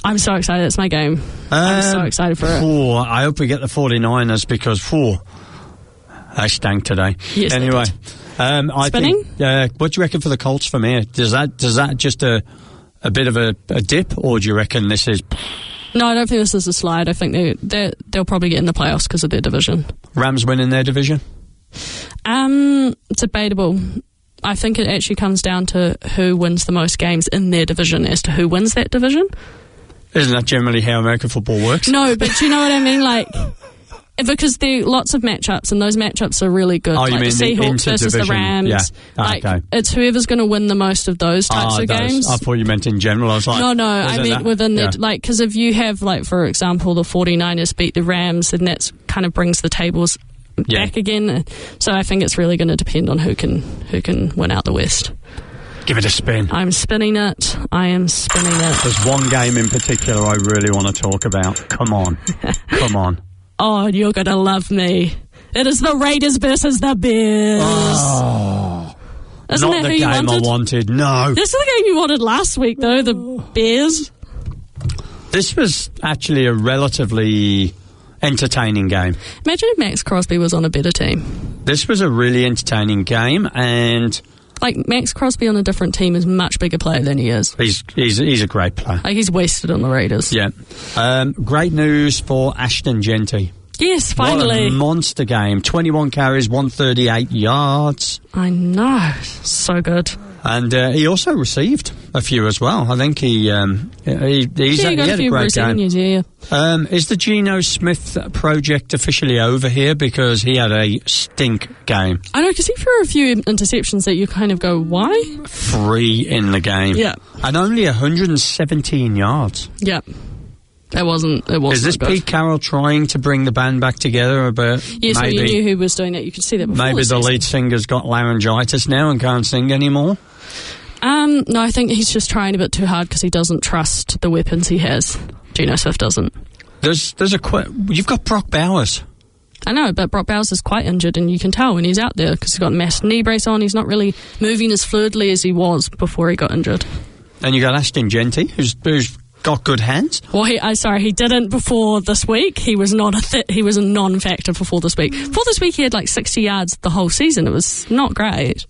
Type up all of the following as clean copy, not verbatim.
I'm so excited. It's my game. I'm so excited for it. I hope we get the 49ers because, they stank today. Yes, anyway, I Spinning? think, what do you reckon for the Colts from here? Does that just a bit of a dip, or do you reckon this is... No, I don't think this is a slide. I think they'll probably get in the playoffs because of their division. Rams winning their division? It's debatable. I think it actually comes down to who wins the most games in their division as to who wins that division. Isn't that generally how American football works? No, but do you know what I mean? Like, because there are lots of matchups, and those matchups are really good. Oh, you mean the Seahawks versus the Rams. Yeah. Okay. It's whoever's going to win the most of those types of games. I thought you meant in general. I was like... No, I meant within the... Like, because if you have, like, for example, the 49ers beat the Rams, then that kind of brings the tables back again. So I think it's really going to depend on who can win out the West. Give it a spin. I'm spinning it. I am spinning it. There's one game in particular I really want to talk about. Come on. Come on. Oh, you're going to love me. It is the Raiders versus the Bears. Oh. Isn't not that the who game you wanted? I wanted, no. This is the game you wanted last week, though, the Bears. This was actually a relatively entertaining game. Imagine if Max Crosby was on a better team. This was a really entertaining game, and... Like, Max Crosby on a different team is a much bigger player than he is. He's a great player. Like, he's wasted on the Raiders. Yeah. Great news for Ashton Genty. Yes, finally. What a monster game. 21 carries, 138 yards. I know. So good. And he also received a few as well. I think he had a great game. Is the Geno Smith project officially over here? Because he had a stink game. I know, because he threw a few interceptions that you kind of go, why? 3 in the game. Yeah. And only 117 yards. Yeah. It wasn't Is this good. Pete Carroll trying to bring the band back together a bit? Yes, maybe, you knew who was doing that. You could see that before. Maybe the lead singer's got laryngitis now and can't sing anymore? No, I think he's just trying a bit too hard because he doesn't trust the weapons he has. Geno Smith doesn't. You've got Brock Bowers. I know, but Brock Bowers is quite injured, and you can tell when he's out there because he's got a massive knee brace on. He's not really moving as fluidly as he was before he got injured. And you got Ashton Genty, who's got good hands. Well, he didn't before this week. He was not he was a non-factor before this week. Before this week, he had like 60 yards the whole season. It was not great.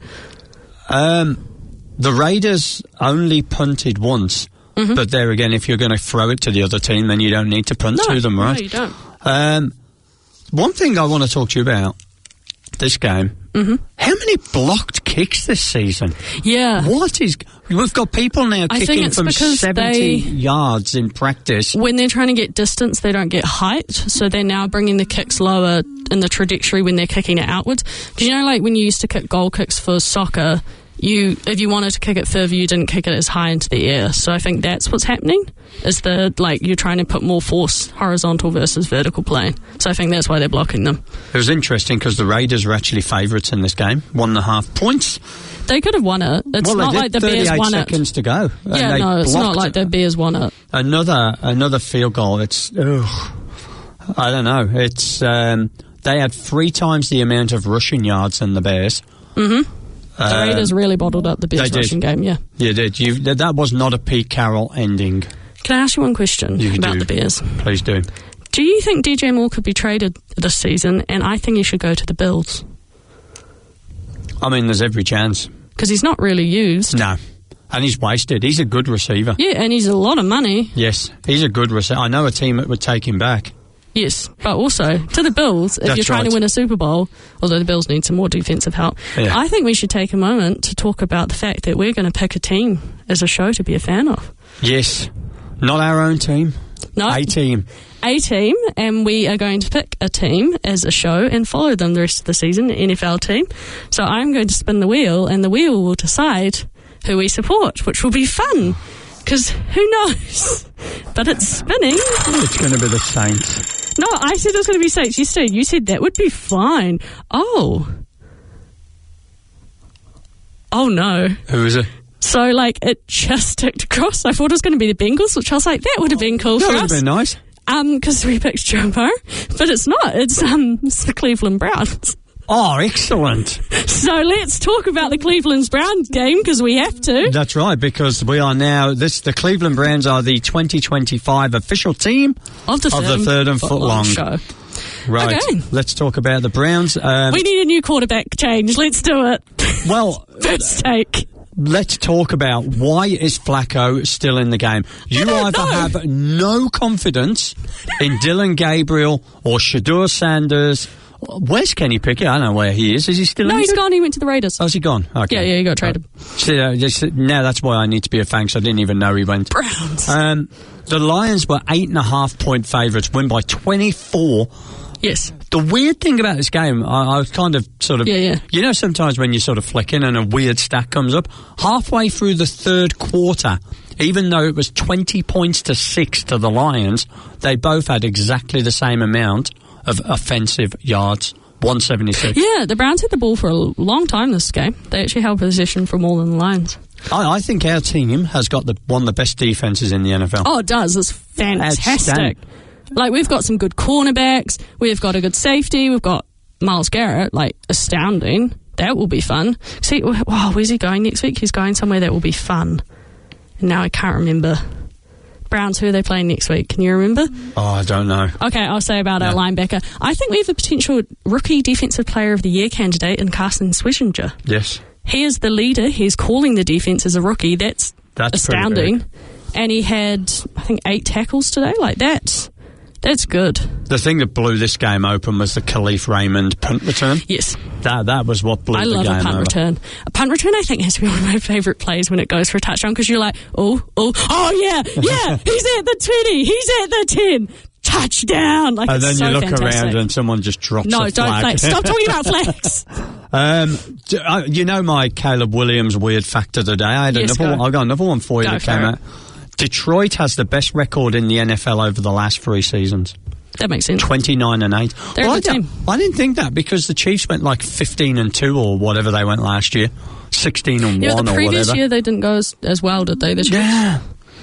The Raiders only punted once, but there again, if you're going to throw it to the other team, then you don't need to punt to them, right? No, you don't. One thing I want to talk to you about this game. How many blocked kicks this season? Yeah. We've got people now kicking from 70 yards in practice. When they're trying to get distance, they don't get height, so they're now bringing the kicks lower in the trajectory when they're kicking it outwards. Do you know, like, when you used to kick goal kicks for soccer, if you wanted to kick it further, you didn't kick it as high into the air. So I think that's what's happening, is you're trying to put more force horizontal versus vertical plane. So I think that's why they're blocking them. It was interesting because the Raiders were actually favourites in this game, 1.5 points. They could have won it. It's not like the Bears won it. 38 seconds to go. Yeah, no, it's not like the Bears won it. Another field goal. It's, I don't know. It's they had 3 times the amount of rushing yards than the Bears. The Raiders really bottled up the Bears rushing game, yeah. You did. That was not a Pete Carroll ending. Can I ask you one question about the Bears? Please do. Do you think DJ Moore could be traded this season? And I think he should go to the Bills. I mean, there's every chance. Because he's not really used. No. And he's wasted. He's a good receiver. Yeah, and he's a lot of money. Yes, he's a good receiver. I know a team that would take him back. Yes, but also to the Bills, if you're trying to win a Super Bowl, although the Bills need some more defensive help, I think we should take a moment to talk about the fact that we're going to pick a team as a show to be a fan of. Yes. Not our own team. No. A team. A team, and we are going to pick a team as a show and follow them the rest of the season, an NFL team. So I'm going to spin the wheel, and the wheel will decide who we support, which will be fun, because who knows? But it's spinning. It's going to be the Saints. No, I said it was going to be Saints. You said that would be fine. Oh no. Who is it? So, it just ticked across. I thought it was going to be the Bengals, which I was like, that would have been cool for us. That would have been nice. Because we picked Joe Burrow, but it's not. It's the Cleveland Browns. Oh, excellent. So let's talk about the Cleveland Browns game, because we have to. That's right, because we are now, the Cleveland Browns are the 2025 official team of the Third and Footlong Show. Right, okay. Let's talk about the Browns. We need a new quarterback change. Let's do it. Well, first take. Let's talk about why is Flacco still in the game. You either have no confidence in Dylan Gabriel or Shedeur Sanders. Where's Kenny Pickett? I don't know where he is. Is he still in? No, he's gone. He went to the Raiders. Oh, is he gone? Okay. Yeah, he got traded. Now that's why I need to be a fan, because I didn't even know he went. Browns. The Lions were 8.5-point favourites, win by 24. Yes. The weird thing about this game, I was kind of sort of... Yeah. You know, sometimes when you sort of flick in and a weird stat comes up, halfway through the third quarter, even though it was 20 points to 6 to the Lions, they both had exactly the same amount of offensive yards, 176. Yeah, the Browns had the ball for a long time this game. They actually held possession for more than the Lions. I think our team has got one of the best defences in the NFL. Oh, it does. It's fantastic. Like, we've got some good cornerbacks. We've got a good safety. We've got Myles Garrett, astounding. That will be fun. See, where's he going next week? He's going somewhere that will be fun. And now I can't remember. Browns, who are they playing next week? Can you remember? Oh, I don't know. Okay, I'll say about our linebacker. I think we have a potential rookie defensive player of the year candidate in Carson Swishinger. Yes. He is the leader. He's calling the defense as a rookie. That's astounding. And he had, I think, 8 tackles today. That's good. The thing that blew this game open was the Khalif Raymond punt return. Yes. That was what blew the game over. I love a punt return. A punt return, I think, has to be one of my favourite plays when it goes for a touchdown, because you're like, oh, yeah, he's at the 20, he's at the 10. Touchdown! And then you look around and someone just drops a flag. No, don't flag. Stop talking about flags. You know my Caleb Williams weird fact of the day? I got another one for you that came out. Detroit has the best record in the NFL over the last 3 seasons. That makes sense. 29-8. They're a good team. I didn't think that, because the Chiefs went 15-2 or whatever they went last year. 16-1 or whatever. The previous year they didn't go as well, did they? Yeah.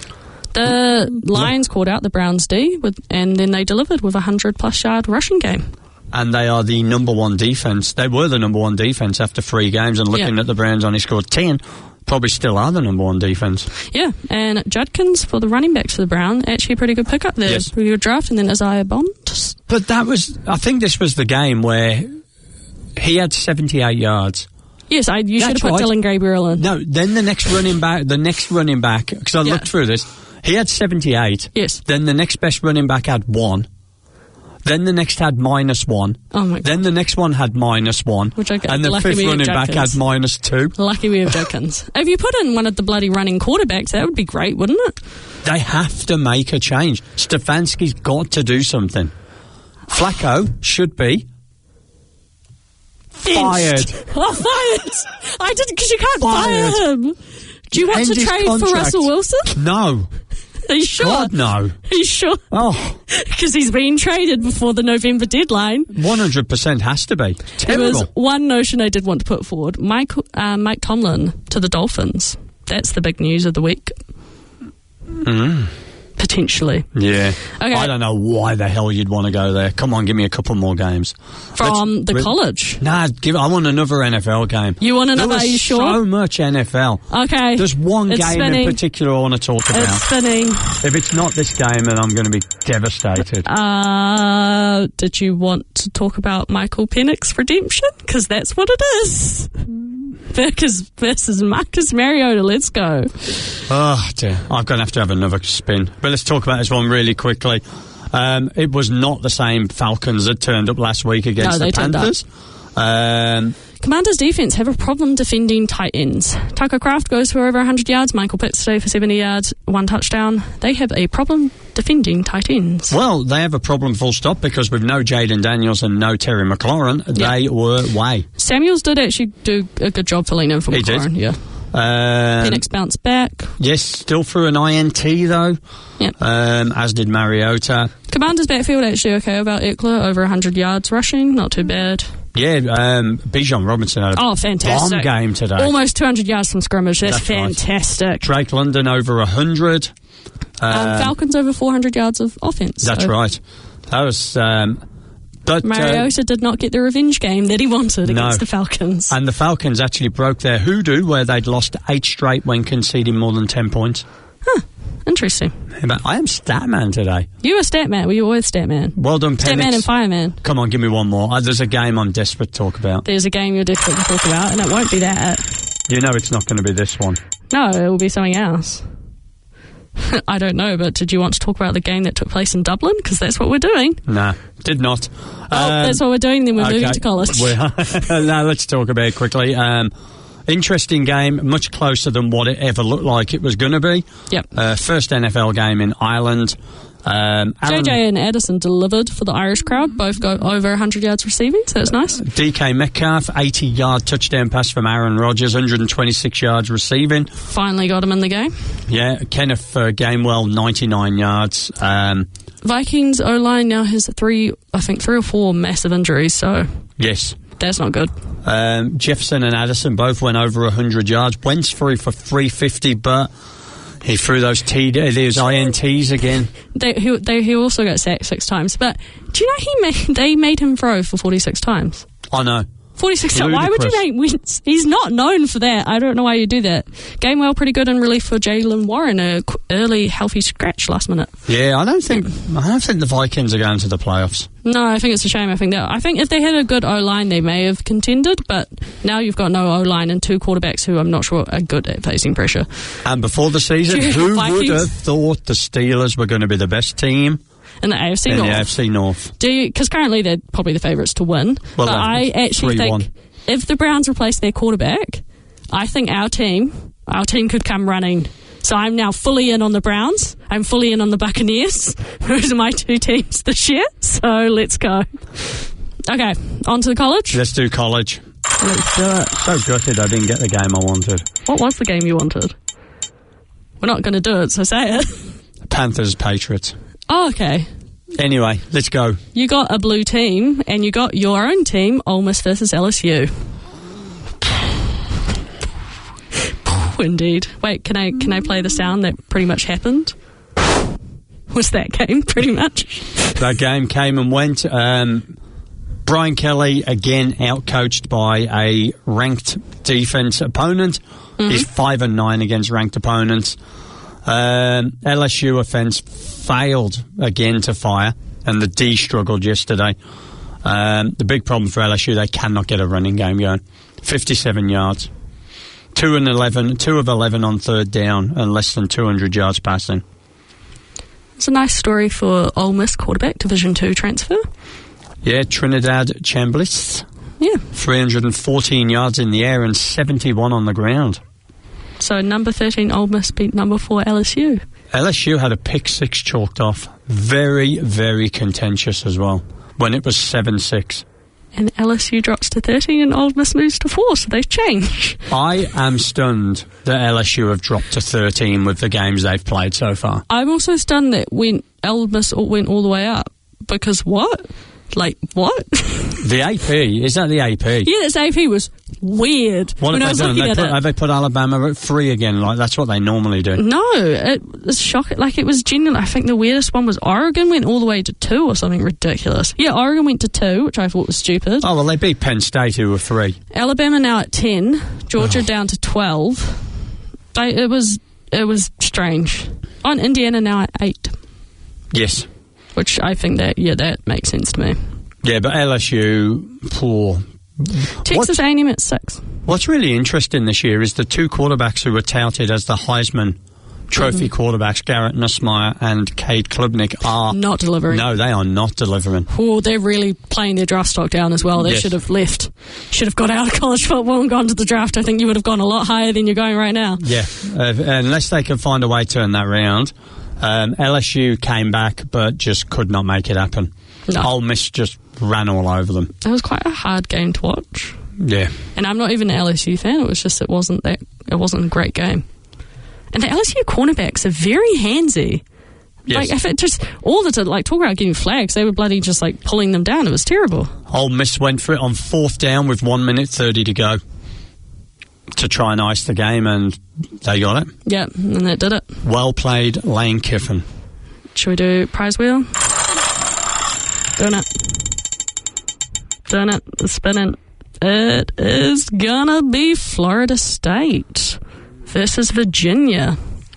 The Lions called out the Browns D, and then they delivered with a 100-plus yard rushing game. And they are the number one defence. They were the number one defence after 3 games, and looking at the Browns, only scored 10. Probably still are the number one defence. Yeah, and Judkins for the running backs for the Browns, actually a pretty good pickup there. Yes. Pretty good draft, and then Isaiah Bond. But I think this was the game where he had 78 yards. Yes, you should have put Dylan Gabriel in. No, then the next running back, because I looked through this, he had 78. Yes. Then the next best running back had 1. Then the next had -1. Oh my God. Then the next one had -1. And the fifth running back had -2. Lucky we have Judkins. If you put in one of the bloody running quarterbacks, that would be great, wouldn't it? They have to make a change. Stefanski's got to do something. Flacco should be fired. Oh, fired! I didn't, because you can't fire him. Do you want to trade for Russell Wilson? No. Are you sure? God, no. Are you sure? Oh. Because he's been traded before the November deadline. 100% has to be. Terrible. There was one notion I did want to put forward. Mike Tomlin to the Dolphins. That's the big news of the week. Potentially. Yeah. Okay. I don't know why the hell you'd want to go there. Come on, give me a couple more games. From the college? Nah, I want another NFL game. You want another? Are you sure? So much NFL. Okay. There's one game in particular I want to talk about. It's spinning. If it's not this game, then I'm going to be devastated. Did you want to talk about Michael Penix's redemption? Because that's what it is. Versus Marcus Mariota. Let's go. Oh, dear. I'm going to have another spin. But let's talk about this one really quickly. It was not the same Falcons that turned up last week against the Panthers. Commanders' defense have a problem defending tight ends. Tucker Kraft goes for over 100 yards. Michael Pitts today for 70 yards, 1 touchdown. They have a problem defending tight ends. Well, they have a problem full stop, because with no Jaden Daniels and no Terry McLaurin, they were way. Samuels did actually do a good job filling in for McLaurin. He did. Yeah. Penix bounced back. Yes, still through an INT though. Yep. As did Mariota. Commanders' backfield actually okay about Eckler, over 100 yards rushing, not too bad. Yeah, Bijan Robinson had a fantastic bomb game today. Almost 200 yards from scrimmage. That's fantastic. Right. Drake London over 100. Falcons over 400 yards of offense. That's right. That was... But Mariota did not get the revenge game that he wanted against the Falcons. And the Falcons actually broke their hoodoo where they'd lost 8 straight when conceding more than 10 points. Huh. Interesting. But I am Statman today. You are Statman. Well, you're always Statman. Well done, Penix. Statman and Fireman. Come on, give me one more. There's a game I'm desperate to talk about. There's a game you're desperate to talk about, and it won't be that. You know it's not going to be this one. No, it will be something else. I don't know, but did you want to talk about the game that took place in Dublin? Because that's what we're doing. Nah, did not. That's what we're doing, then we're moving to college. Now let's talk about it quickly. Interesting game, much closer than what it ever looked like it was going to be. Yep. First NFL game in Ireland. JJ and Addison delivered for the Irish crowd. Both got over 100 yards receiving, so it's nice. DK Metcalf, 80-yard touchdown pass from Aaron Rodgers, 126 yards receiving. Finally got him in the game. Yeah, Kenneth Gainwell, 99 yards. Vikings O-line now has 3 or 4 massive injuries, so... Yes. That's not good. Jefferson and Addison both went over 100 yards. Wentz threw for 350, but... He threw those INTs again. He also got sacked 6 times. But do you know they made him throw for 46 times? I know. 46 times. Why would you make Wentz? He's not known for that. I don't know why you do that. Gainwell pretty good in relief for Jaylen Warren, a early healthy scratch last minute. Yeah, I don't think the Vikings are going to the playoffs. No, I think it's a shame. I think if they had a good O-line, they may have contended, but now you've got no O-line and 2 quarterbacks who I'm not sure are good at facing pressure. And before the season, who would have thought the Steelers were going to be the best team? In the AFC North. In the AFC North. Because currently they're probably the favourites to win. Well, but I actually think if the Browns replace their quarterback, I think our team could come running. So I'm now fully in on the Browns. I'm fully in on the Buccaneers. Those are my 2 teams this year. So let's go. Okay, on to the college. Let's do college. Let's do it. So gutted I didn't get the game I wanted. What was the game you wanted? We're not going to do it, so say it. Panthers, Patriots. Oh, okay. Anyway, let's go. You got a blue team, and you got your own team, Ole Miss versus LSU. Indeed. Wait, can I play the sound that pretty much happened? Was that game, pretty much? That game came and went. Brian Kelly, again, outcoached by a ranked defense opponent. Mm-hmm. He's 5-9 against ranked opponents. LSU offense failed again to fire, and the D struggled yesterday. The big problem for LSU, they cannot get a running game going. 57 yards. 2 of 11 on third down, and less than 200 yards passing. It's a nice story for Ole Miss quarterback, Division II transfer. Yeah, Trinidad Chambliss. Yeah. 314 yards in the air and 71 on the ground. So number 13 Ole Miss beat number 4 LSU. LSU had a pick 6 chalked off. Very, very contentious as well, when it was 7-6. And LSU drops to 13 and Ole Miss moves to 4, so they've changed. I am stunned that LSU have dropped to 13 with the games they've played so far. I'm also stunned that Ole Miss went all the way up. Because what? Like, what? The AP? Is that the AP? Yeah, this AP was weird. What have they done? Have they put Alabama at 3 again? Like, that's what they normally do. No, it was shocking. Like, it was genuine. I think the weirdest one was Oregon went all the way to 2 or something ridiculous. Yeah, Oregon went to 2, which I thought was stupid. Oh, well, they beat Penn State, who were 3. Alabama now at 10. Georgia down to 12. It was strange. On Indiana now at 8. Yes. Which I think that makes sense to me. Yeah, but LSU, poor. Texas A&M at 6. What's really interesting this year is the 2 quarterbacks who were touted as the Heisman Trophy quarterbacks, Garrett Nussmeier and Cade Klubnik, are... not delivering. No, they are not delivering. Oh, they're really playing their draft stock down as well. They should have left. Should have got out of college football and gone to the draft. I think you would have gone a lot higher than you're going right now. Yeah, unless they can find a way to turn that round. LSU came back, but just could not make it happen. No. Ole Miss just ran all over them. It was quite a hard game to watch. Yeah. And I'm not even an LSU fan. It was just it wasn't a great game. And the LSU cornerbacks are very handsy. Yes. Like, if it just talk about getting flags, they were bloody just like pulling them down. It was terrible. Ole Miss went for it on 4th down with 1 minute 30 to go to try and ice the game, and they got it. Yeah, and that did it. Well played, Lane Kiffin. Should we do prize wheel? Doing it. spinning. It is gonna be Florida State versus Virginia.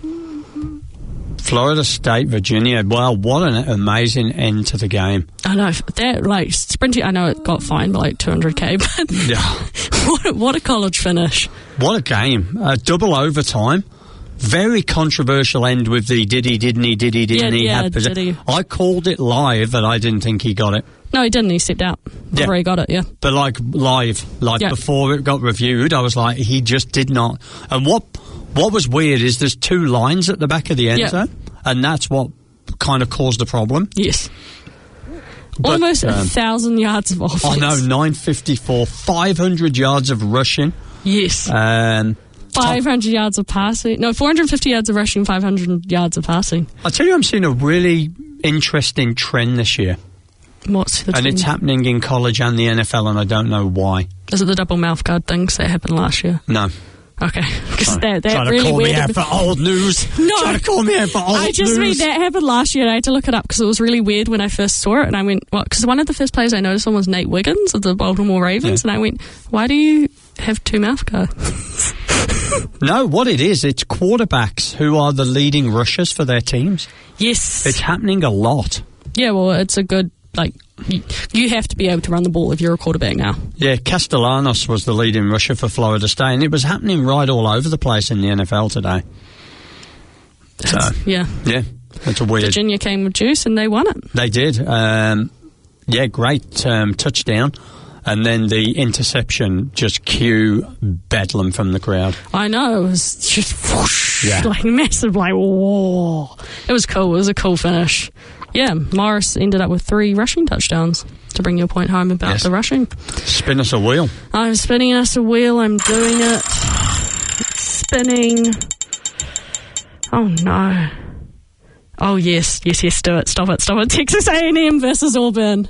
Florida State, Virginia. Well, what an amazing end to the game. I know that sprinting. I know it got fined by $200K, but yeah, what a college finish! What a game! Double overtime. Very controversial end with the did he, didn't he, did he, didn't he? Did he? I called it live, but I didn't think he got it. No, he didn't. He stepped out before he got it, But live, before it got reviewed, I was like, he just did not. And what was weird is there's two lines at the back of the end zone, and that's what kind of caused the problem. Yes. But, almost 1,000 yards of offense. I know, 954, 500 yards of rushing. Yes. 500 yards of passing. No, 450 yards of rushing, 500 yards of passing. I tell you, I'm seeing a really interesting trend this year. What's the trend? And it's happening in college and the NFL, and I don't know why. Is it the double mouth guard things that happened last year? No. Okay. Because they're trying really to call weird. Me out for old news. No. Trying to call me out for old news. I just mean that happened last year, and I had to look it up because it was really weird when I first saw it, and I went, what? Because one of the first players I noticed on was Nate Wiggins of the Baltimore Ravens, and I went, why do you have two mouth guards? No, what it is, it's quarterbacks who are the leading rushers for their teams. Yes. It's happening a lot. Yeah, well, it's a good, you have to be able to run the ball if you're a quarterback now. Yeah, Castellanos was the leading rusher for Florida State, and it was happening right all over the place in the NFL today. So, yeah, it's a weird. Virginia came with juice, and they won it. They did. Great touchdown. And then the interception, just cue bedlam from the crowd. I know, it was just whoosh, massive, whoa. It was cool. It was a cool finish. Yeah, Morris ended up with 3 rushing touchdowns to bring your point home about the rushing. Spin us a wheel. I'm spinning us a wheel. I'm doing it. Spinning. Oh, no. Oh, yes, do it. Stop it. Texas A&M versus Auburn.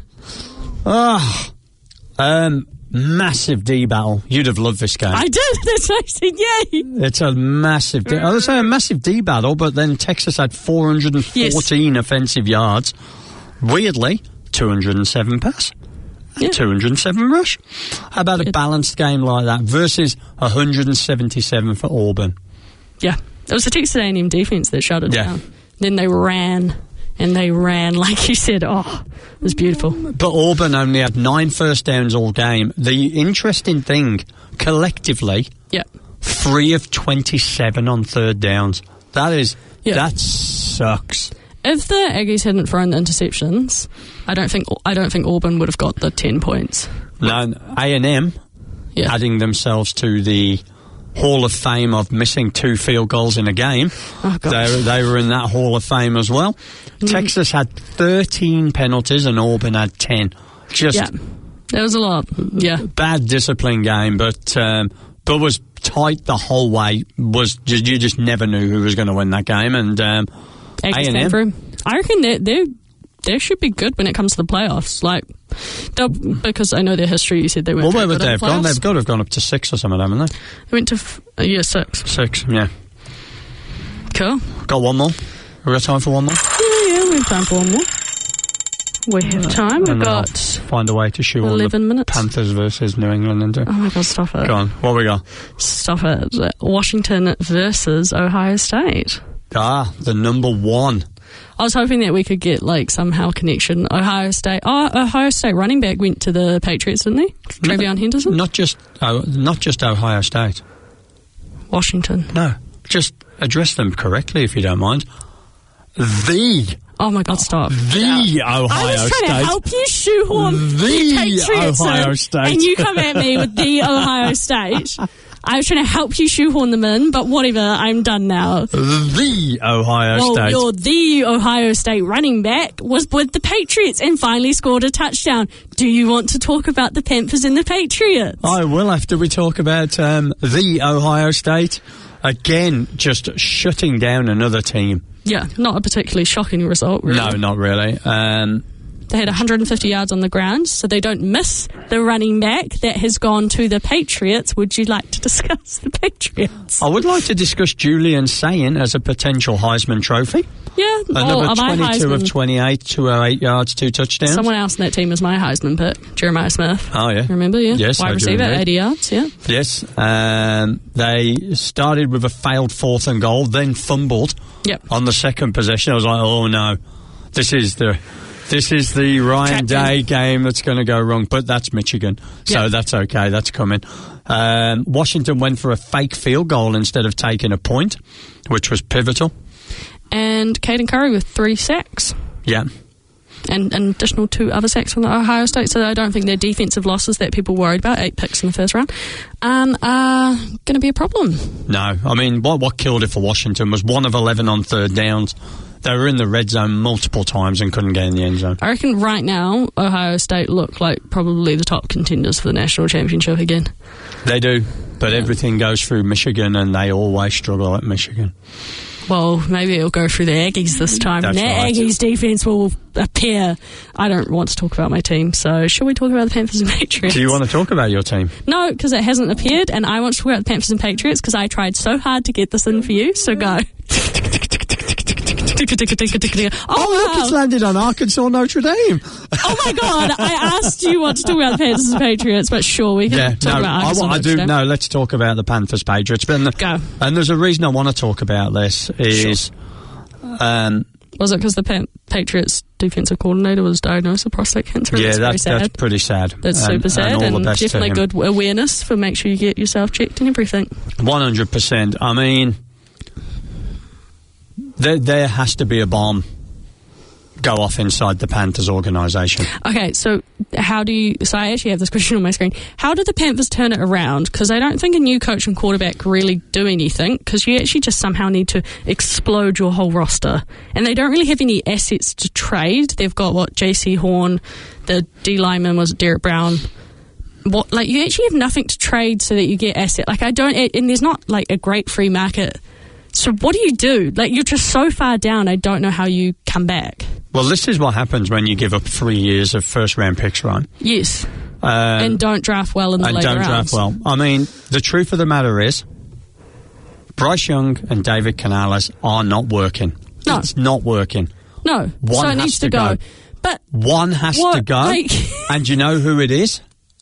Massive D battle. You'd have loved this game. I did. That's what I said. Yay! It's a massive. I was saying a massive D battle, but then Texas had 414 offensive yards. Weirdly, 207 pass, and 207 rush. How about a balanced game like that versus 177 for Auburn? Yeah, it was the Texas A&M defense that shut it down. Then they ran. And they ran, like you said. Oh, it was beautiful. But Auburn only had 9 first downs all game. The interesting thing, collectively, 3 of 27 on third downs. That sucks. If the Aggies hadn't thrown the interceptions, I don't think Auburn would have got the 10 points. No, A&M adding themselves to the Hall of Fame of missing 2 field goals in a game. Oh, they were in that Hall of Fame as well. Texas had 13 penalties and Auburn had 10. There was a lot. Bad discipline game, but was tight the whole way. You just never knew who was going to win that game. And A&M, I reckon they should be good when it comes to the playoffs. Because I know their history. You said they weren't. Well, where would they have gone? They've got to have gone up to 6 or something, haven't they? They went to 6. 6, yeah. Cool. Got one more. We got time for one more? Yeah, we have time for one more. We have time. We've got... Find a way to shoe 11 minutes. Panthers versus New England into. Oh my God, stop it. Go on, what we got? Stop it. Washington versus Ohio State. The number 1. I was hoping that we could get somehow connection. Ohio State running back went to the Patriots, didn't they? Travion Henderson? Not just Ohio State. Washington. No, just address them correctly if you don't mind. Oh my God, stop. Ohio State. I was trying to help you shoehorn the Patriots Ohio State. and you come at me with the Ohio State. I was trying to help you shoehorn them in, but whatever, I'm done now. The Ohio State. The Ohio State running back was with the Patriots and finally scored a touchdown. Do you want to talk about the Panthers and the Patriots? I will after we talk about the Ohio State. Again, just shutting down another team. Yeah, not a particularly shocking result, really. No, not really. They had 150 yards on the ground, so they don't miss the running back that has gone to the Patriots. Would you like to discuss the Patriots? I would like to discuss Julian Sayin as a potential Heisman Trophy. Yeah. Number 22 of 28, 208 yards, 2 touchdowns. Someone else in that team is my Heisman pick, Jeremiah Smith. Oh, yeah. Remember, yeah? Yes, wide receiver, 80 yards, yeah. Yes. They started with a failed 4th and goal, then fumbled on the second possession. I was like, oh, no. This is the Ryan Day game that's going to go wrong, but that's Michigan, so that's okay. That's coming. Washington went for a fake field goal instead of taking a point, which was pivotal. And Caden Curry with 3 sacks. Yeah. And an additional 2 other sacks from Ohio State, so I don't think their defensive losses that people worried about, 8 picks in the first round, are going to be a problem. No, I mean, what killed it for Washington was 1 of 11 on third downs. They were in the red zone multiple times and couldn't get in the end zone. I reckon right now, Ohio State look like probably the top contenders for the national championship again. They do, but everything goes through Michigan, and they always struggle at Michigan. Well, maybe it'll go through the Aggies this time. That's and right. Aggies defense will appear. I don't want to talk about my team, so shall we talk about the Panthers and Patriots? Do you want to talk about your team? No, because it hasn't appeared, and I want to talk about the Panthers and Patriots because I tried so hard to get this in for you, so go. Look, it's landed on Arkansas Notre Dame. Oh my God, I asked you what to talk about the Panthers and Patriots, but sure, we can talk about Arkansas Notre Dame. No, let's talk about the Panthers Patriots. Go. And there's a reason I want to talk about this is... was it because the Patriots defensive coordinator was diagnosed with prostate cancer? Yeah, that's pretty sad. That's super sad, and definitely good awareness for make sure you get yourself checked and everything. 100%. I mean... There has to be a bomb go off inside the Panthers organisation. Okay, so so I actually have this question on my screen. How did the Panthers turn it around? Because I don't think a new coach and quarterback really do anything, because you actually just somehow need to explode your whole roster. And they don't really have any assets to trade. They've got, J.C. Horn, the D lineman was Derek Brown. You actually have nothing to trade so that you get asset. And there's not, a great free market. So what do? You're just so far down, I don't know how you come back. Well, this is what happens when you give up 3 years of first-round picks, right? Yes. And don't draft well in the later rounds. And don't draft well. I mean, the truth of the matter is, Bryce Young and David Canales are not working. No. It's not working. No. One it needs to go. But one has to go. And do you know who it is?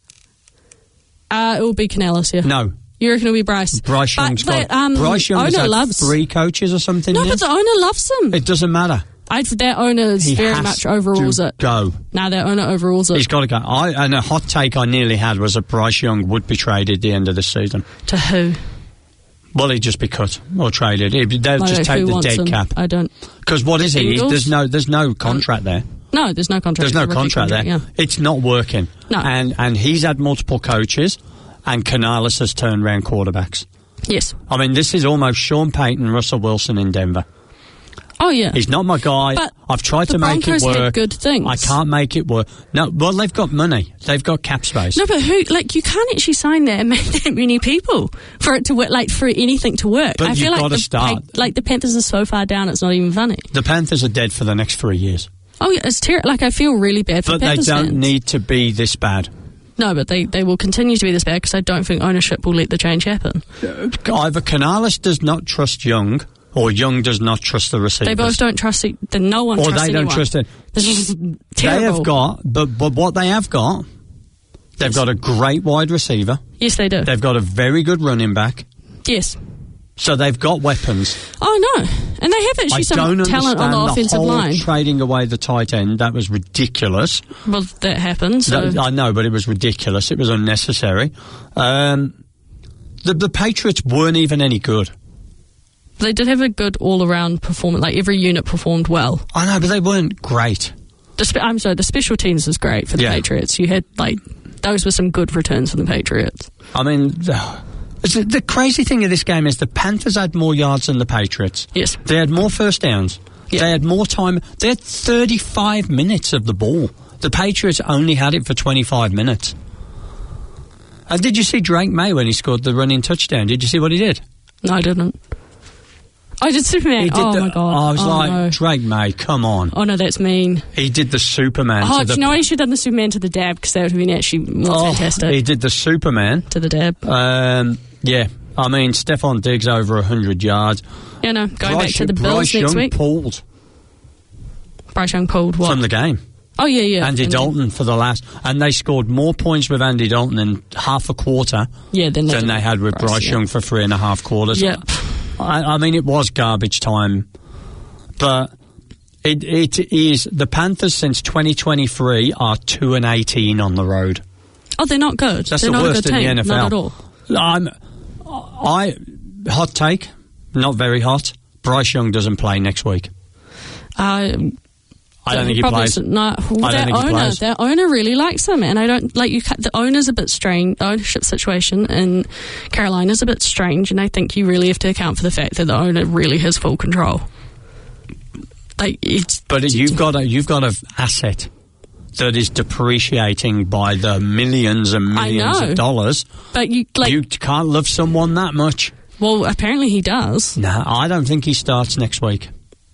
It will be Canales, yeah. No. You reckon it'll be Bryce? Bryce Young's got... Bryce Young has had 3 coaches or something. No, but the owner loves him. It doesn't matter. Their owner very much overrules it. Go. No, their owner overrules it. He's got to go. And a hot take I nearly had was that Bryce Young would be traded at the end of the season. To who? Well, he'd just be cut or traded. They'll just take the dead cap. I don't... Because what is he? There's no contract there. No, there's no contract. There's no contract there. Yeah. It's not working. No. And he's had multiple coaches, and Canales has turned around quarterbacks. Yes. I mean, this is almost Sean Payton, Russell Wilson in Denver. Oh, yeah. He's not my guy. But I've tried to make it work. Had good things. I can't make it work. No, well, they've got money. They've got cap space. No, but you can't actually sign that many people for it to work, for anything to work. But you've got to start. The Panthers are so far down, it's not even funny. The Panthers are dead for the next 3 years. Oh, yeah, it's terrible. I feel really bad for Panthers fans. But they don't need to be this bad. No, but they will continue to be this bad because I don't think ownership will let the change happen. Either Canales does not trust Young, or Young does not trust the receivers. They both don't trust it. No one trusts anyone. Or they don't trust it. This is terrible. They have got, but what they have got, they've got a great wide receiver. Yes, they do. They've got a very good running back. Yes. So they've got weapons. Oh, no. And they have actually some talent on the offensive line. Trading away the tight end, that was ridiculous. Well, that happened. So. I know, but it was ridiculous. It was unnecessary. The Patriots weren't even any good. They did have a good all-around performance. Every unit performed well. I know, but they weren't great. I'm sorry, the special teams was great for the Patriots. You had, those were some good returns for the Patriots. I mean... The crazy thing of this game is the Panthers had more yards than the Patriots. Yes. They had more first downs. Yeah. They had more time. They had 35 minutes of the ball. The Patriots only had it for 25 minutes. And did you see Drake May when he scored the running touchdown? Did you see what he did? No, I didn't. I did Superman. My God. I was Drake May, come on. Oh, no, that's mean. He did the Superman. Do you know he should have done the Superman to the dab, because that would have been actually more fantastic. He did the Superman. To the dab. Yeah. I mean, Stephon Diggs over 100 yards. Yeah, no, going back to the Bills next week. Bryce Young pulled what? From the game. Oh, yeah. Andy Dalton for the last... And they scored more points with Andy Dalton in half a quarter than they had with Bryce Young for 3.5 quarters. Yep. I mean, it was garbage time. But it is... The Panthers since 2023 are 2-18 on the road. Oh, they're not good. That's the worst in the NFL. Not at all. Hot take, not very hot. Bryce Young doesn't play next week. I don't think he plays. No, their owner really likes him, and I don't like you. The owner's a bit strange. The ownership situation in Carolina's a bit strange, and I think you really have to account for the fact that the owner really has full control. You've got an asset that is depreciating by the millions and millions of dollars. But you can't love someone that much. Well, apparently he does. No, I don't think he starts next week.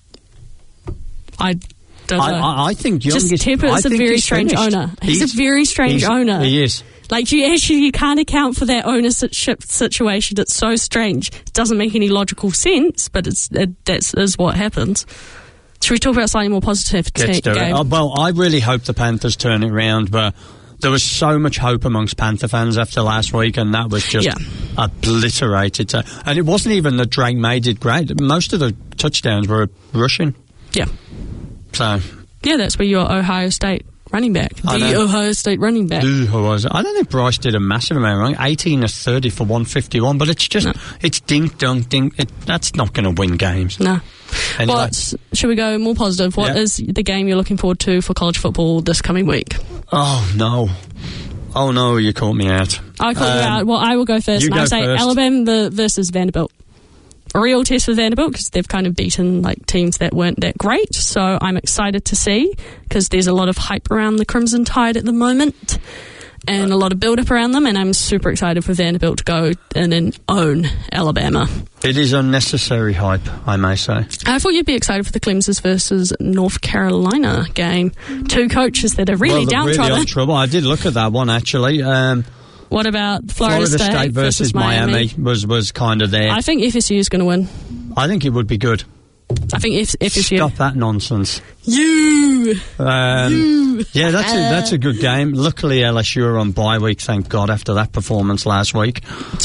I don't know. I think Young is a very strange owner. He's a very strange owner. He is. You can't account for that ownership situation. It's so strange. It doesn't make any logical sense, but that is what happens. Should we talk about slightly more positive game? Well, I really hope the Panthers turn it around, but there was so much hope amongst Panther fans after last week, and that was just obliterated. And it wasn't even that Drake May did great. Most of the touchdowns were rushing. Yeah. So. Yeah, that's where your Ohio State running back. Ohio State running back. I don't think Bryce did a massive amount wrong. 18 of 30 for 151, but it's just, it's dink, dunk, dink. That's not going to win games. No. Anyway. Should we go more positive? What is the game you're looking forward to for college football this coming week? Oh, no, you caught me out. I caught you out. Well, I will go first. I say first. Alabama versus Vanderbilt. A real test for Vanderbilt because they've kind of beaten teams that weren't that great. So I'm excited to see because there's a lot of hype around the Crimson Tide at the moment and a lot of build-up around them, and I'm super excited for Vanderbilt to go in and own Alabama. It is unnecessary hype, I may say. I thought you'd be excited for the Clemson versus North Carolina game. Two coaches that are really downtrodden. Really on trouble. I did look at that one, actually. What about Florida State versus Miami was kind of there. I think FSU is going to win. I think it would be good. I think FSU... Stop that nonsense. You! Yeah, that's a good game. Luckily, LSU are on bye week, thank God, after that performance last week.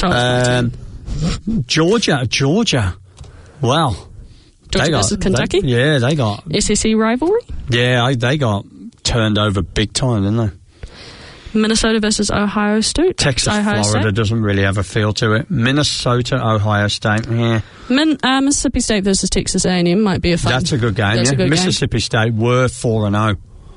Georgia. Well... Georgia versus Kentucky? They got... SEC rivalry? Yeah, they got turned over big time, didn't they? Minnesota versus Ohio State. Florida doesn't really have a feel to it. Minnesota, Ohio State, yeah. Mississippi State versus Texas A&M might be a fun. That's a good game, Mississippi State were 4-0.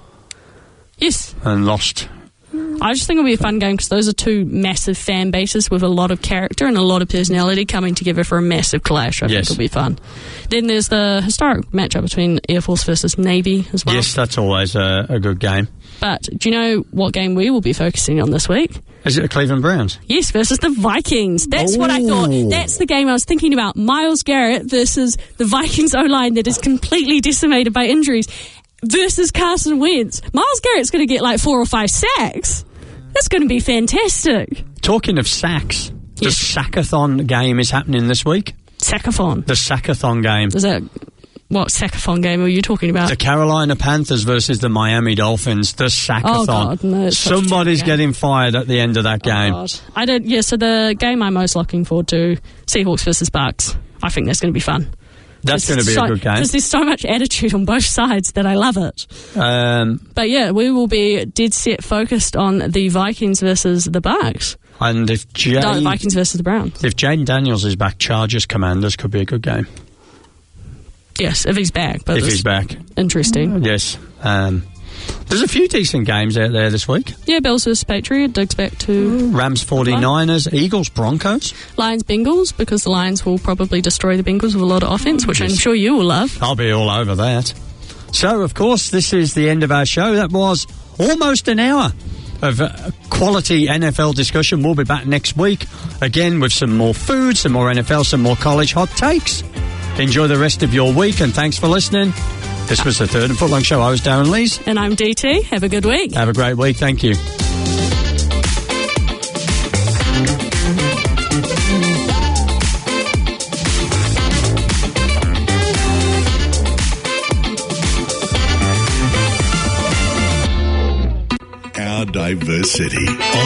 Yes. And lost. I just think it'll be a fun game because those are two massive fan bases with a lot of character and a lot of personality coming together for a massive clash. I think it'll be fun. Then there's the historic matchup between Air Force versus Navy as well. Yes, that's always a good game. But do you know what game we will be focusing on this week? Is it the Cleveland Browns? Yes, versus the Vikings. That's what I thought. That's the game I was thinking about. Myles Garrett versus the Vikings O-line that is completely decimated by injuries versus Carson Wentz. Myles Garrett's going to get 4 or 5 sacks. That's going to be fantastic. Talking of sacks, the Sackathon game is happening this week. Sackathon? The Sackathon game. Is that... What Sackathon game are you talking about? The Carolina Panthers versus the Miami Dolphins. The Sackathon. Oh God, no, somebody's getting fired at the end of that game. God. I don't. Yeah, so the game I'm most looking forward to, Seahawks versus Bucks. I think that's going to be fun. That's going to be a good game. Because there's so much attitude on both sides that I love it. But yeah, we will be dead set focused on the Vikings versus the Bucks. And if the Vikings versus the Browns. If Jaden Daniels is back, Chargers Commanders could be a good game. Yes, if he's back. But if he's back. Interesting. Yes. There's a few decent games out there this week. Yeah, Bills versus Patriot digs back to... Rams 49ers, Eagles Broncos. Lions Bengals, because the Lions will probably destroy the Bengals with a lot of offense, which I'm sure you will love. I'll be all over that. So, of course, this is the end of our show. That was almost an hour of quality NFL discussion. We'll be back next week, again, with some more food, some more NFL, some more college hot takes. Enjoy the rest of your week, and thanks for listening. This was the Third and Footlong Show. I was Darren Lees. And I'm DT. Have a good week. Have a great week. Thank you. Our diversity.